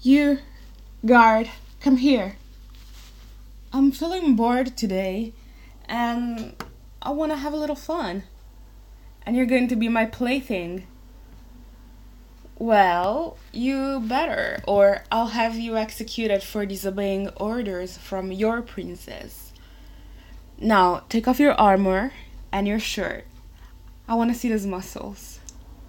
You, guard, come here. I'm feeling bored today, and I want to have a little fun. And you're going to be my plaything. Well, you better, or I'll have you executed for disobeying orders from your princess. Now, take off your armor and your shirt. I want to see those muscles.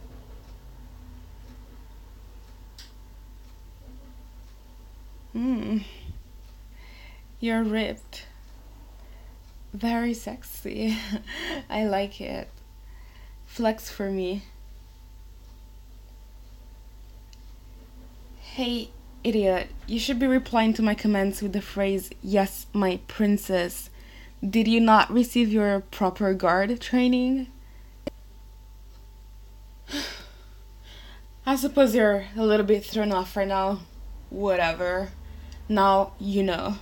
You're ripped. Very sexy. I like it. Flex for me. Hey, idiot, you should be replying to my comments with the phrase, "Yes, my princess." Did you not receive your proper guard training? I suppose you're a little bit thrown off right now. Whatever. Now you know.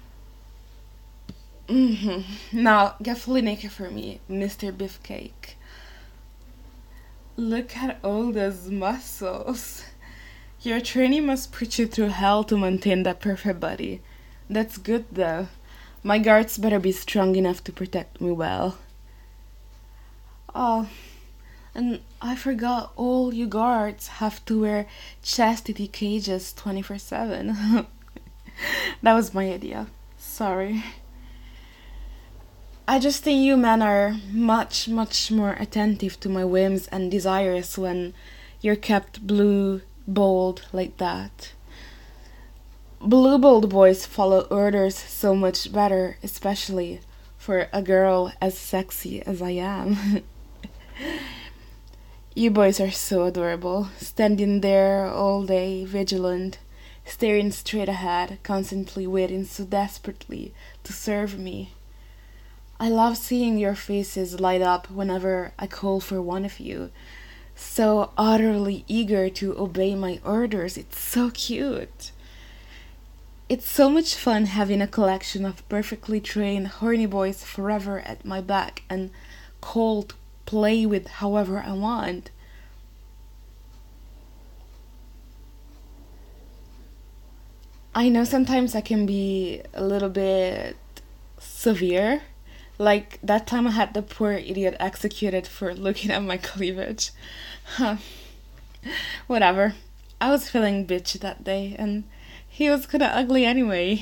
Now get fully naked for me, Mr. Beefcake. Look at all those muscles. Your training must put you through hell to maintain that perfect body. That's good though. My guards better be strong enough to protect me well. Oh, and I forgot all you guards have to wear chastity cages 24/7. That was my idea. Sorry. I just think you men are much, much more attentive to my whims and desires when you're kept blue bold like that. Blue bold boys follow orders so much better, especially for a girl as sexy as I am. You boys are so adorable, standing there all day, vigilant, staring straight ahead, constantly waiting so desperately to serve me. I love seeing your faces light up whenever I call for one of you. So utterly eager to obey my orders. It's so cute. It's so much fun having a collection of perfectly trained horny boys forever at my back and call to play with however I want. I know sometimes I can be a little bit severe. Like that time I had the poor idiot executed for looking at my cleavage. Huh. Whatever. I was feeling bitchy that day, and he was kinda ugly anyway.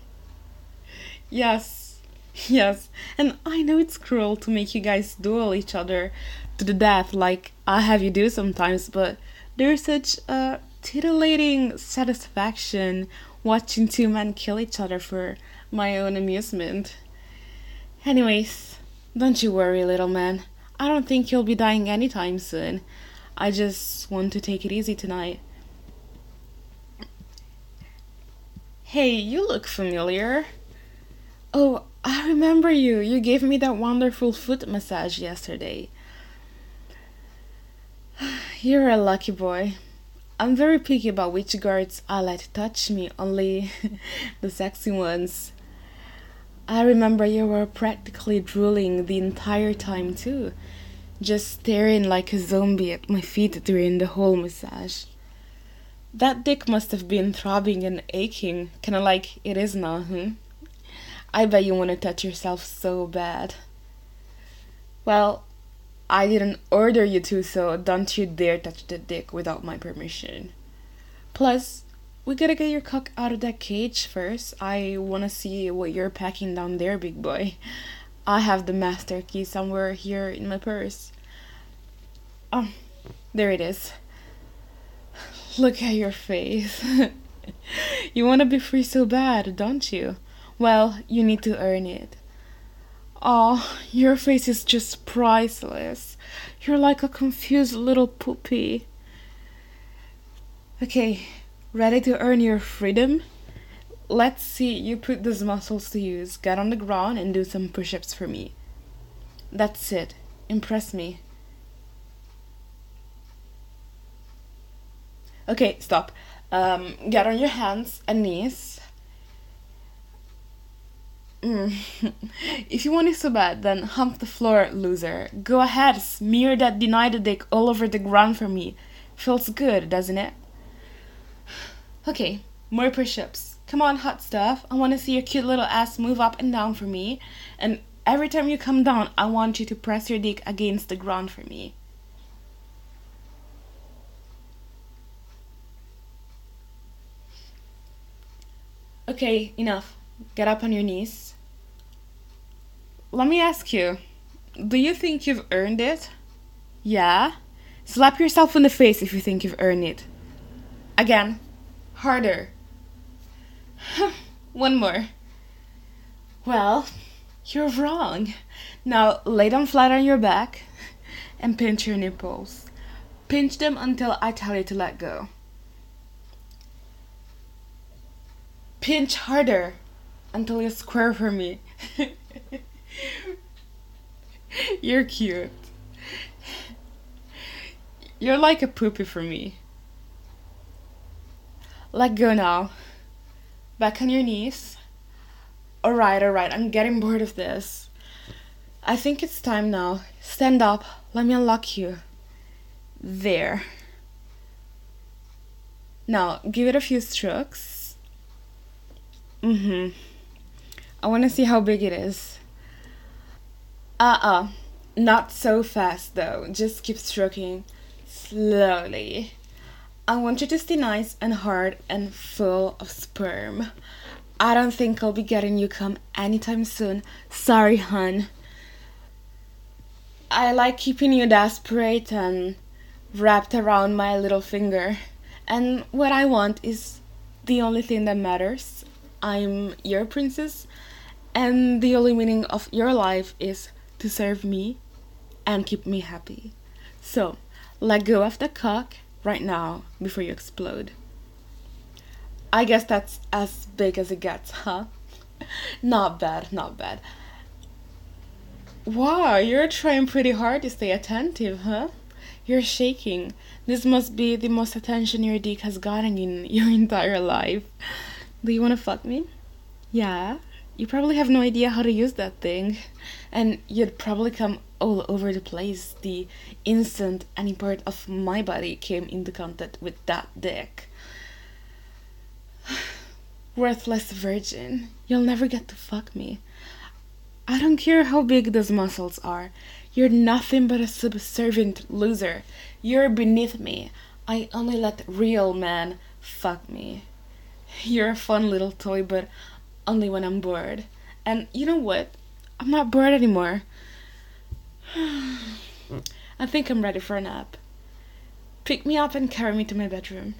Yes, yes. And I know it's cruel to make you guys duel each other to the death like I have you do sometimes, but there's such a titillating satisfaction watching two men kill each other for my own amusement. Anyways, don't you worry, little man. I don't think you'll be dying anytime soon. I just want to take it easy tonight. Hey, you look familiar. Oh, I remember you. You gave me that wonderful foot massage yesterday. You're a lucky boy. I'm very picky about which guards I let touch me, only the sexy ones. I remember you were practically drooling the entire time too, just staring like a zombie at my feet during the whole massage. That dick must have been throbbing and aching, kinda like it is now, I bet you want to touch yourself so bad. Well, I didn't order you to, so don't you dare touch the dick without my permission. Plus, we gotta get your cock out of that cage first. I wanna see what you're packing down there, big boy. I have the master key somewhere here in my purse. Oh, there it is. Look at your face. You wanna be free so bad, don't you? Well, you need to earn it. Oh, your face is just priceless. You're like a confused little puppy. Okay, ready to earn your freedom? Let's see you put those muscles to use. Get on the ground and do some push-ups for me. That's it. Impress me. Okay, stop. Get on your hands and knees. If you want it so bad, then hump the floor, loser. Go ahead, smear that deny the dick all over the ground for me. Feels good, doesn't it? Okay, more push-ups. Come on, hot stuff. I want to see your cute little ass move up and down for me. And every time you come down, I want you to press your dick against the ground for me. Okay, enough. Get up on your knees. Let me ask you, do you think you've earned it? Yeah? Slap yourself in the face if you think you've earned it. Again. Harder. One more. Well, you're wrong. Now lay down flat on your back and pinch your nipples. Pinch them until I tell you to let go. Pinch harder until you square for me. You're cute. You're like a poopy for me. Let go now. Back on your knees. Alright, I'm getting bored of this. I think it's time now. Stand up. Let me unlock you. There. Now, give it a few strokes. I want to see how big it is. Not so fast though. Just keep stroking slowly. I want you to stay nice and hard and full of sperm. I don't think I'll be getting you come anytime soon. Sorry, hun. I like keeping you desperate and wrapped around my little finger. And what I want is the only thing that matters. I'm your princess, and the only meaning of your life is to serve me and keep me happy. So, let go of the cock right now before you explode. I guess that's as big as it gets, huh? Not bad. Wow, you're trying pretty hard to stay attentive, huh? You're shaking. This must be the most attention your dick has gotten in your entire life. Do you want to fuck me? Yeah? You probably have no idea how to use that thing. And you'd probably come all over the place the instant any part of my body came into contact with that dick. Worthless virgin. You'll never get to fuck me. I don't care how big those muscles are. You're nothing but a subservient loser. You're beneath me. I only let real men fuck me. You're a fun little toy, but only when I'm bored. And you know what? I'm not bored anymore. I think I'm ready for a nap. Pick me up and carry me to my bedroom.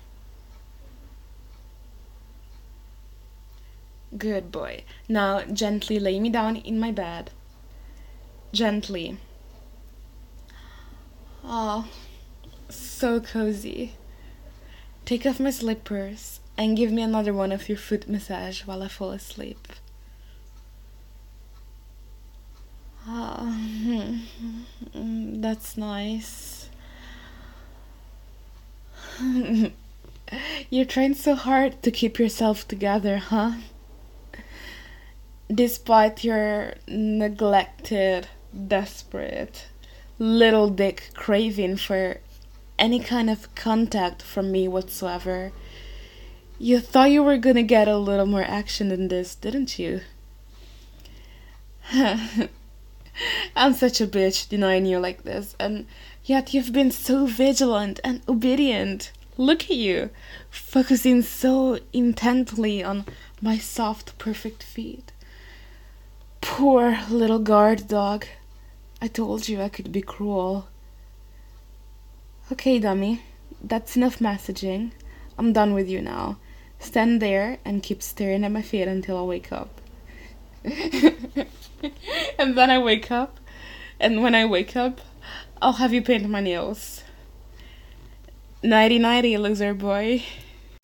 Good boy. Now gently lay me down in my bed. Gently. Oh, so cozy. Take off my slippers and give me another one of your foot massage while I fall asleep. That's nice. You're trying so hard to keep yourself together, huh? Despite your neglected, desperate, little dick craving for any kind of contact from me whatsoever. You thought you were gonna get a little more action than this, didn't you? I'm such a bitch denying you like this, and yet you've been so vigilant and obedient. Look at you, focusing so intently on my soft, perfect feet. Poor little guard dog. I told you I could be cruel. Okay, dummy, that's enough messaging. I'm done with you now. Stand there and keep staring at my feet until I wake up. And then I wake up, and when I wake up, I'll have you paint my nails. Nighty nighty, loser boy.